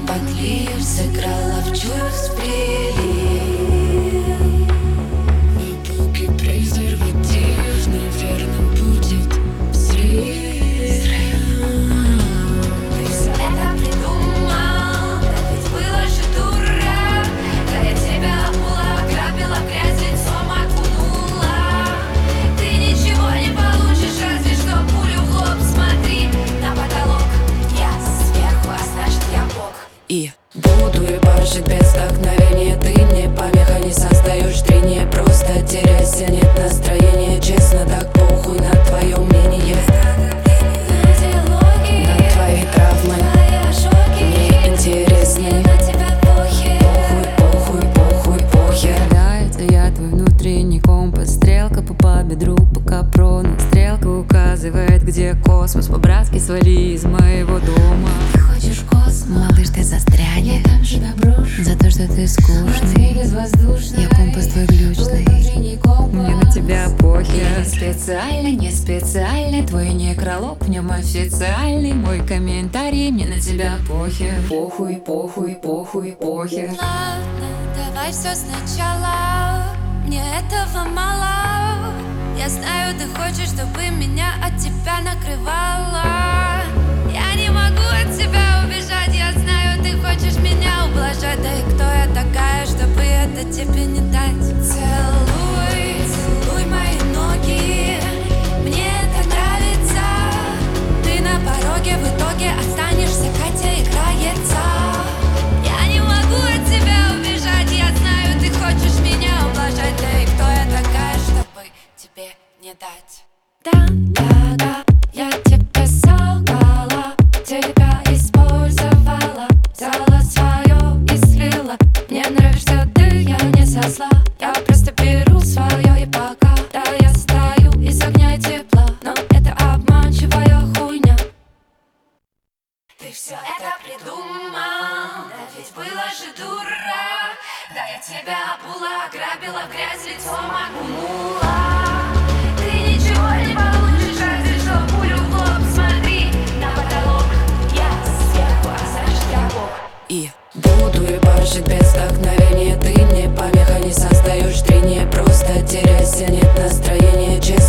подлив, сыграла в чувств прилив. Глубокий презерватив, неверным будет взрыв. Ты все это придумал, да ведь было же дурак. Да я тебя обула, ограбила, в грязь лицом окунула. Ты ничего не получишь, разве что пулю в лоб. Смотри на потолок, я сверху, а значит я Бог. И буду ебашить без вдохновения. Ты мне помеха, не создаешь трения. Просто теряйся, нет настроения. Честно, так похуй на твое мнение. На диалоги, На твои травмы твои ожоги, мне интересны. мне на тебя похер. Похуй, похуй, похуй, похер. Да, это я твой внутренний компас. Стрелка по бедру, по капрону. Стрелка указывает, где космос. По-братски свали из моего дома. Ты хочешь космос? Малыш, ты застрянешь. Я там же доброшу. За то, что ты скучный. Безвоздушный. Я компас твой глючный. Внутренний компас. Мне на тебя похер. Не специально, не специально. Твой некролог в нем официальный. Мой комментарий, мне на тебя похер. Похуй, похуй, похуй, похер. Ладно, давай все сначала. Мне этого мало. Я знаю, ты хочешь, чтобы меня от тебя накрывало. Я не могу от тебя убежать. Я знаю, ты хочешь меня ублажать. Да и кто я такая, чтобы это тебе не дать? Целуй, целуй мои ноги. Мне это нравится. Ты на пороге, в итоге останешься, Катя играется. Я не могу от тебя убежать. Я знаю, ты хочешь меня ублажать. Да и кто я такая, чтобы тебе не дать? Да, я тебе солгала, тебя использовала, взяла свое и слила. Мне нравишься ты, я не со зла. Я просто беру свое и пока. Да, я стою из огня и тепла, но это обманчивая хуйня. Ты все это придумал, да ведь было же дурак. Да я тебя обула, ограбила, в грязь лицом окунула. Ты ничего не получишь, разве что пулю в лоб. Смотри на потолок, я сверху, а значит я Бог. И буду ебашить без вдохновения. Ты мне помеха, не создаешь трения. Просто теряйся, нет настроения. Честно,